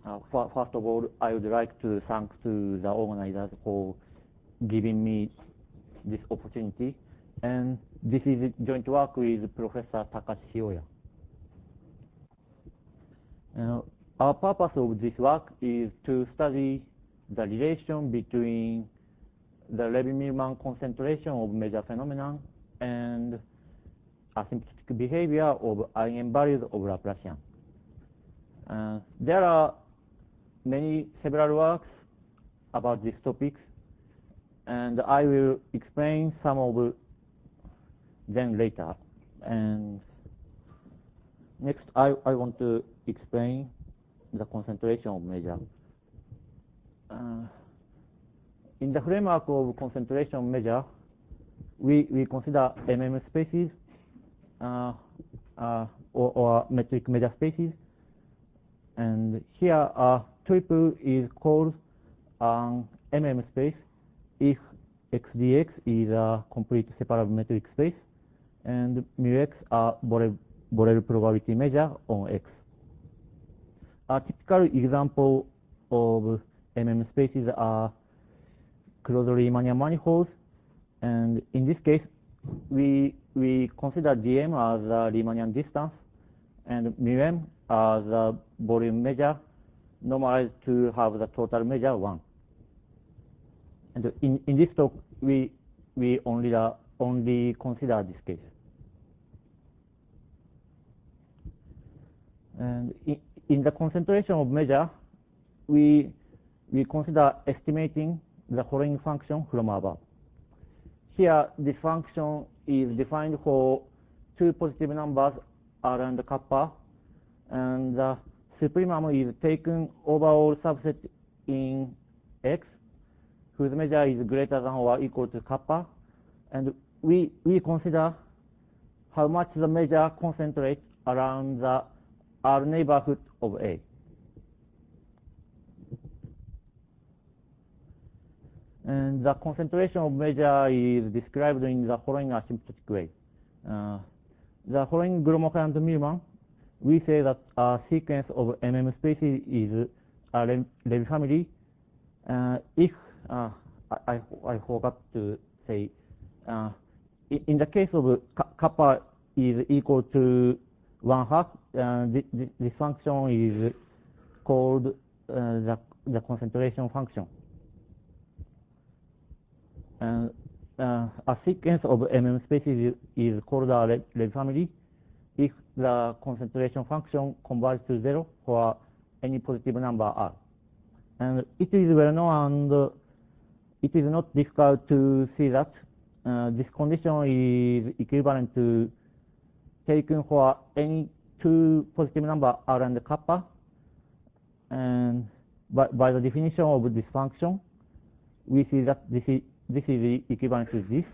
First of all, I would like to thank to the organizers for giving me this opportunity. And this is joint work with Professor Takashi Hioya. Our purpose of this work is to study the relation between the Levy-Millman concentration of major phenomenon and asymptotic behavior of eigenvalues of Laplacian. There are several works about these topics, and I will explain some of them later. And next, I want to explain the concentration of measure. In the framework of concentration measure, we consider MM spaces or metric measure spaces. And here, triple is called an MM space if x dx is a complete separable metric space, and mu x are Borel probability measure on X. A typical example of MM spaces are closed Riemannian manifolds, and in this case, we consider dm as a Riemannian distance and μm as a volume measure normalized to have the total measure 1. And in this talk, we only consider this case. And in the concentration of measure, we consider estimating the following function from above. Here, this function is defined for two positive numbers R and kappa, and the supremum is taken overall subset in X, whose measure is greater than or equal to kappa, and we consider how much the measure concentrates around the R neighborhood of A. And the concentration of measure is described in the following asymptotic way. The following Gromov and Millman, we say that a sequence of MM spaces is a Levy family. If I forgot to say, in the case of kappa is equal to 1/2, this function is called the concentration function. And a sequence of MM spaces is called a Levy family if the concentration function converges to 0 for any positive number R. And it is well known, and it is not difficult to see that this condition is equivalent to taken for any two positive number R and kappa. And by the definition of this function, we see that this is equivalent to this.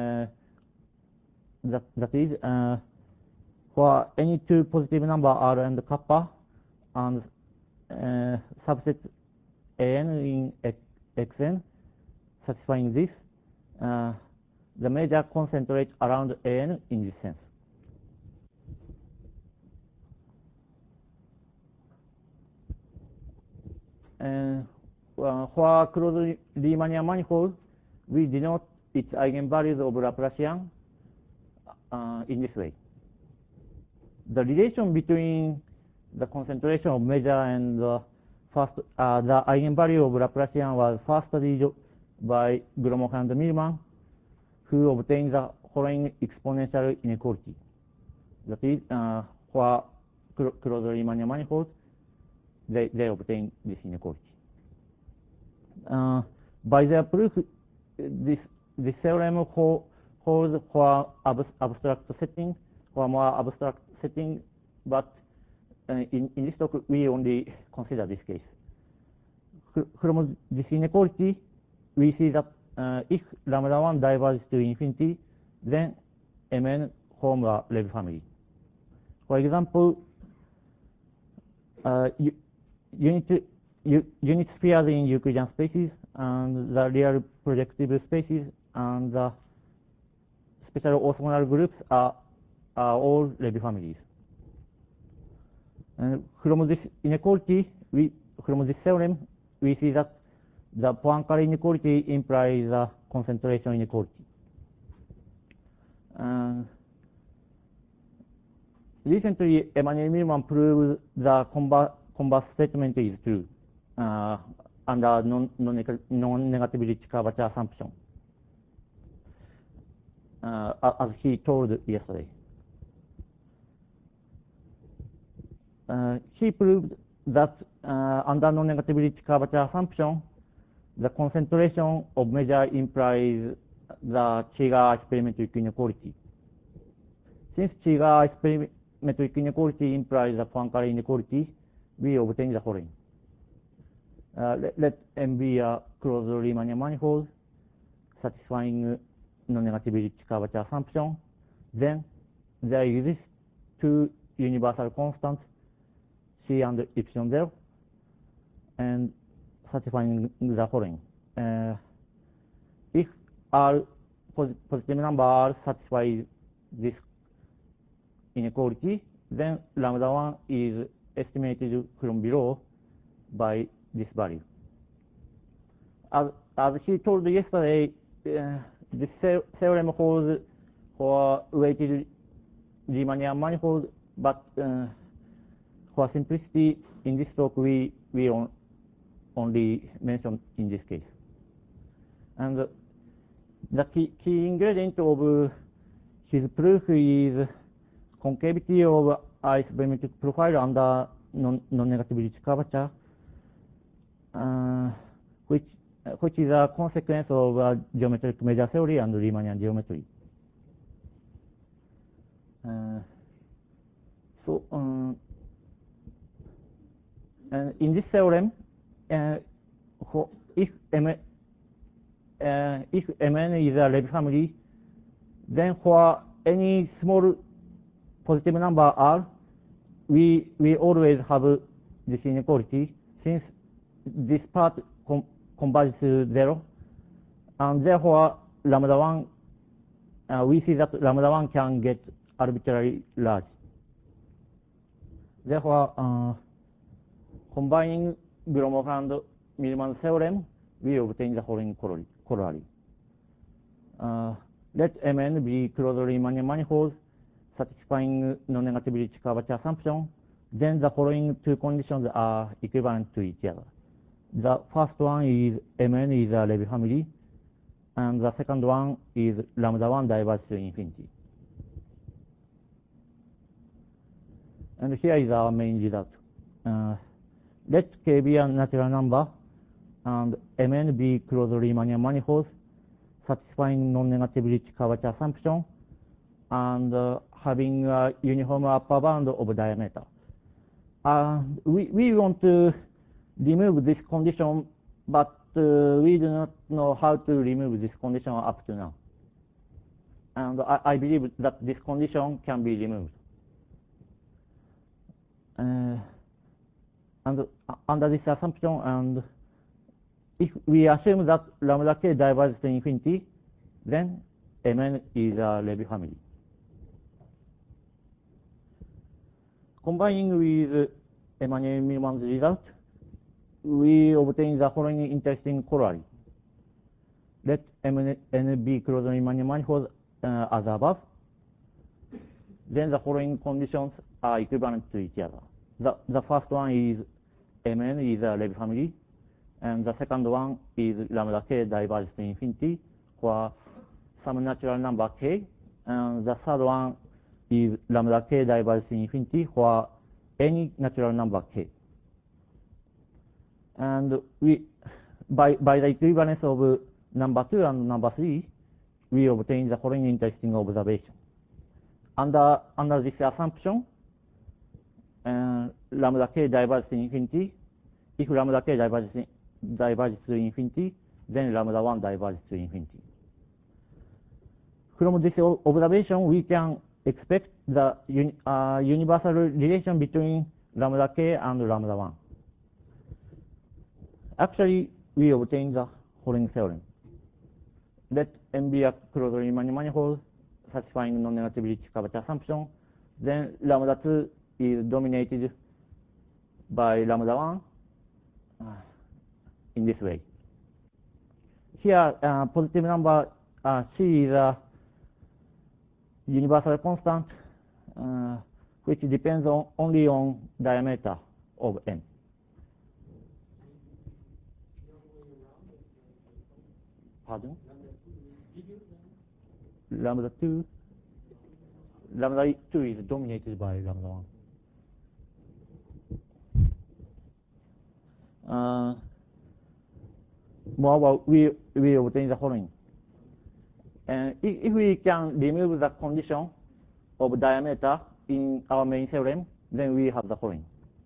That is, for any two positive number R and kappa and subset an in Xn satisfying this, the measure concentrates around an in this sense. And for closed Riemannian manifold, we denote its eigenvalues of Laplacian in this way. The relation between the concentration of measure and the eigenvalue of Laplacian was first studied by Gromov and Millman, who obtained the following exponential inequality. That is, for closed Riemannian manifolds, they obtain this inequality. By their proof, this theorem holds for abstract setting, for more abstract setting, but in this talk we only consider this case. From this inequality, we see that if lambda 1 diverges to infinity, then Mn form a Levy family. For example, unit spheres in Euclidean spaces and the real projective spaces and the special orthogonal groups are all Levy families. And from this inequality, from this theorem, we see that the Poincare inequality implies a concentration inequality. Recently, Emmanuel Millman proved the converse statement is true under non-negativity curvature assumption, as he told yesterday. He proved that under non-negativity curvature assumption, the concentration of measure implies the Cheeger experimental inequality. Since Cheeger experimental inequality implies the Poincare inequality, we obtain the following. Let M be a closed Riemannian manifold satisfying non-negativity curvature assumption. Then there exist two universal constants, C and epsilon 0, and satisfying the following. If R positive number R satisfies this inequality, then lambda 1 is estimated from below by this value. As he told yesterday, this theorem holds for weighted Riemannian manifold, but for simplicity, in this talk we only mention in this case. And the key ingredient of his proof is concavity of isobarimetric profile under non-negativity curvature, which is a consequence of geometric measure theory and Riemannian geometry. And in this theorem, if Mn is a Levy family, then for any small positive number R, we always have this inequality, since this part converges to 0, and therefore lambda 1, we see that lambda 1 can get arbitrarily large. Therefore, combining Gromov and Millman theorem, we obtain the following corollary. Let Mn be closed Riemannian manifold satisfying non-negativity curvature assumption, then the following two conditions are equivalent to each other. The first one is Mn is a Levy family, and the second one is lambda 1 diverges to infinity. And here is our main result. Let K be a natural number, and Mn be closed Riemannian manifold satisfying non-negativity curvature assumption, and having a uniform upper bound of diameter. We want to remove this condition, but we do not know how to remove this condition up to now. And I believe that this condition can be removed. And under this assumption, and if we assume that lambda k diverges to infinity, then Mn is a Levy family. Combining with Emmanuel Millman's result, we obtain the following interesting corollary. Let Mn be closed Riemannian manifold as above. Then the following conditions are equivalent to each other. The first one is Mn is a Levy family, and the second one is lambda k diverges to infinity for some natural number k, and the third one is lambda k diverges to infinity for any natural number k. And by the equivalence of number 2 and number 3, we obtain the following interesting observation. Under this assumption, lambda k diverges to infinity. If lambda k diverges to infinity, then lambda 1 diverges to infinity. From this observation, we can expect the universal relation between lambda k and lambda 1. Actually, we obtain the following theorem. Let M be a closed Riemannian manifold satisfying non-negativity curvature assumption, then lambda 2 is dominated by lambda 1, this way. Here, positive number C is a universal constant, which depends only on diameter of n. Pardon? Lambda 2. Lambda 2 is dominated by lambda 1. Moreover, we obtain the following. And if we can remove the condition of diameter in our main theorem, then we have the following.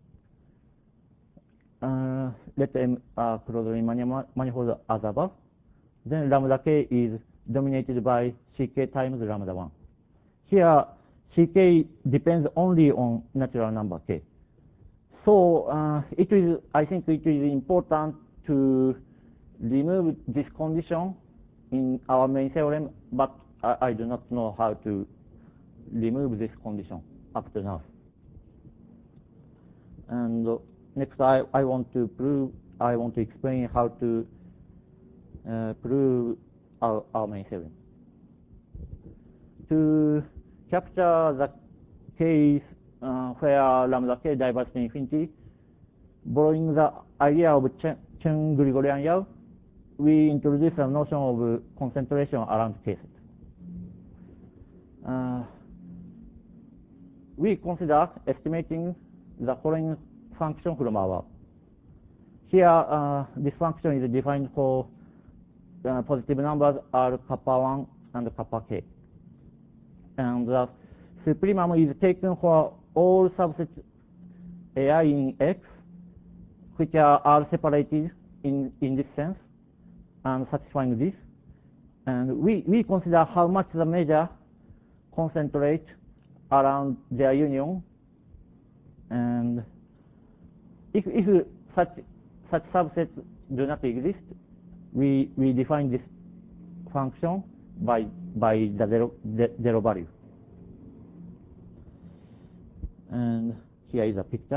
Let M closed manifold as above. Then lambda k is dominated by ck times lambda 1. Here, ck depends only on natural number k. So I think it is important to remove this condition in our main theorem, but I do not know how to remove this condition up to now. And next, I want to explain how to prove our main theorem. To capture the case where lambda k diverges to infinity, borrowing the idea of Chen-Grigorian-Yau, we introduce a notion of concentration around k set. We consider estimating the following function from our work. Here, this function is defined for positive numbers are kappa 1 and kappa k. And the supremum is taken for all subsets ai in X, which are separated in this sense and satisfying this. And we consider how much the measure concentrate around their union. And if such subsets do not exist, we define this function by the zero value. And here is a picture.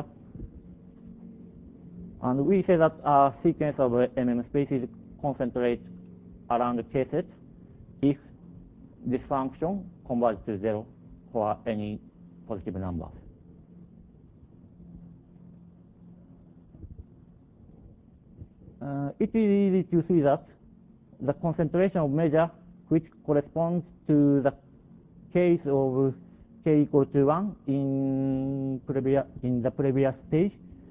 And we say that a sequence of MM spaces concentrate around k set if this function converges to 0 for any positive number. It is easy to see that the concentration of measure which corresponds to the case of k equal to 1 in the previous stage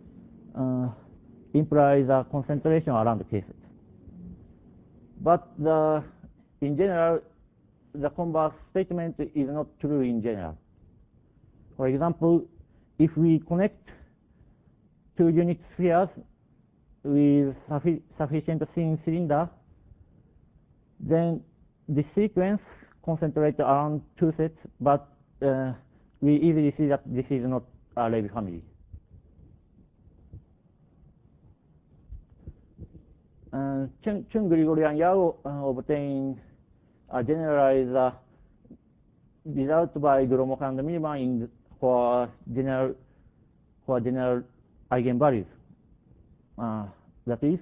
implies a concentration around the k set. But in general, the converse statement is not true in general. For example, if we connect two unit spheres with sufficient thin cylinder, then the sequence concentrates around two sets, but we easily see that this is not a Levy family. Chen-Grigorian-Yau obtained a generalized result by Gromov and Millman for general eigenvalues. That is,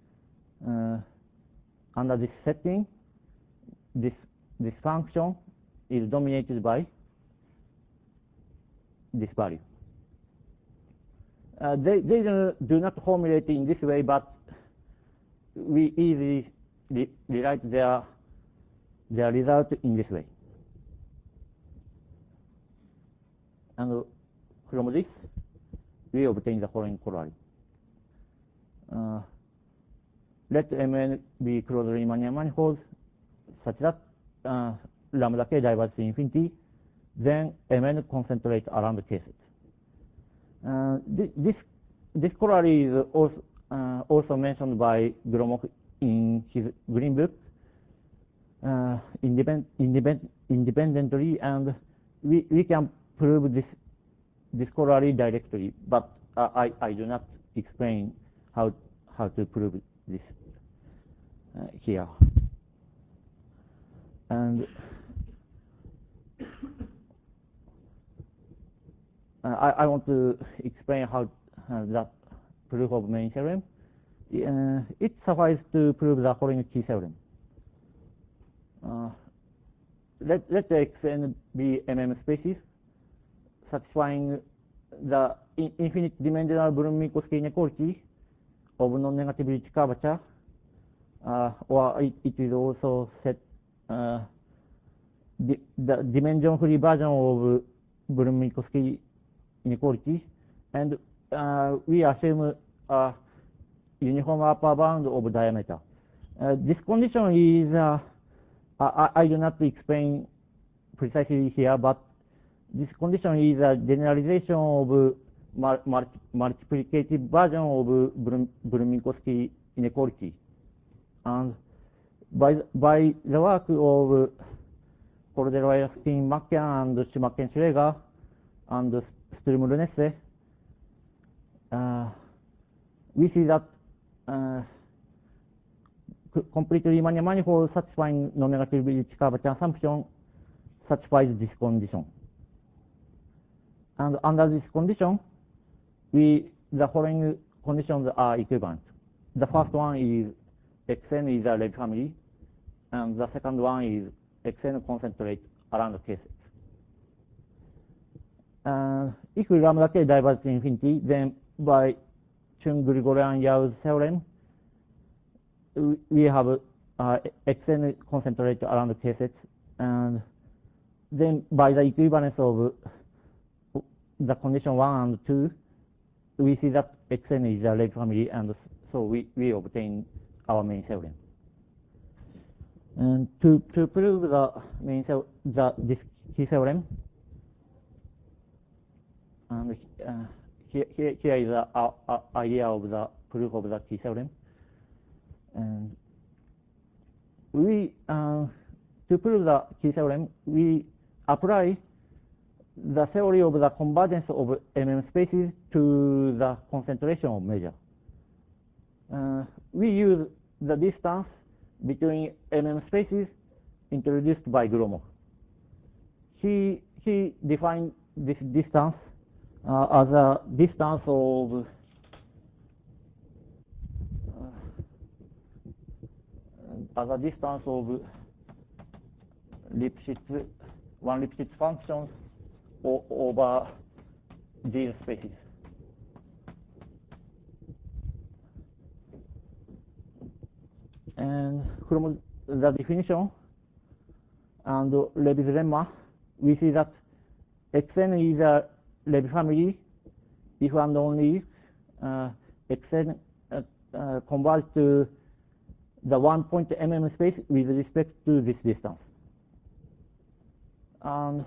under this setting, this function is dominated by this value. They do not formulate in this way, but we easily rewrite their result in this way. And from this, we obtain the following corollary. Let Mn be closed Riemannian manifolds such that lambda k diverges to infinity, then Mn concentrates around the k set. This corollary is also mentioned by Gromov in his Green Book independently, and we can prove this corollary directly, but I do not explain how to prove this here. And I want to explain how that proof of main theorem it suffices to prove the following key theorem. Let Xn be MM spaces satisfying the infinite dimensional Bloom-Minkowski inequality of non-negativity curvature, or it is also set the dimension-free version of Bloom-Minkowski inequality, and we assume a uniform upper bound of diameter. This condition is, I do not explain precisely here, but this condition is a generalization of multiplicative version of Bloom-Minkowski inequality. And by the work of Cordero-Eyerstein, Macken, and Schumacher-Schläger, and Sturm-Lüneisse, we see that completely Riemannian manifold satisfying non-negativity curvature assumption satisfies this condition. And under this condition, the following conditions are equivalent. The first one is Xn is a Levy family, and the second one is Xn concentrate around the K sets. If lambda K diverges to infinity, then by Chung-Grigorian-Yau's theorem, we have Xn concentrate around the K sets, and then by the equivalence of the condition 1 and 2, we see that Xn is a Levy family, and so we obtain our main theorem. And to prove the main this key theorem, and here is the idea of the proof of the key theorem. And we to prove the key theorem, we apply the theory of the convergence of MM spaces to the concentration of measure. We use the distance between MM spaces introduced by Gromov. He defined this distance as a distance of one Lipschitz functions over these spaces. And from the definition and Levy's lemma, we see that Xn is a Levy family if and only if Xn converges to the one point MM space with respect to this distance. And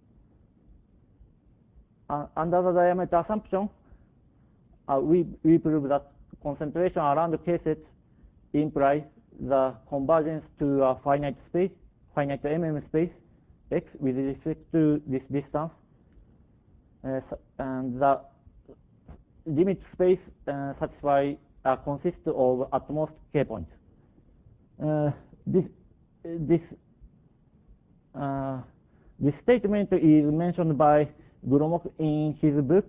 under the diameter assumption, we prove that concentration around the K sets implies the convergence to a finite space, finite MM space X with respect to this distance, and the limit space consists of at most K points. This statement is mentioned by Gromov in his book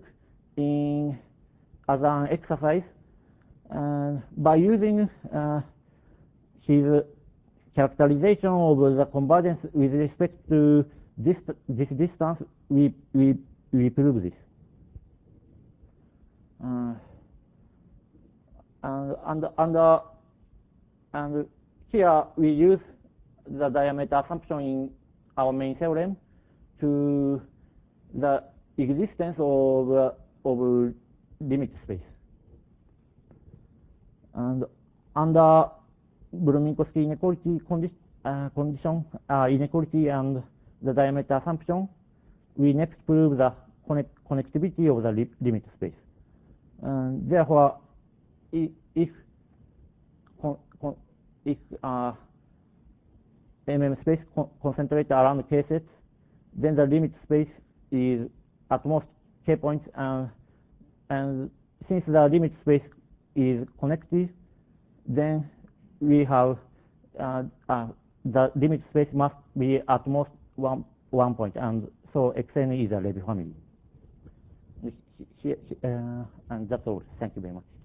as an exercise, and by using his characterization of the convergence with respect to this distance, we prove this. And here we use the diameter assumption in our main theorem to the existence of limit space. And under Bloom-Minkowski inequality inequality and the diameter assumption, we next prove the connectivity of the limit space. And therefore, if MM space concentrate around K sets, then the limit space is at most K points, and since the limit space is connected, then we have the limit space must be at most one point, and so Xn is a Levy family. And that's all. Thank you very much.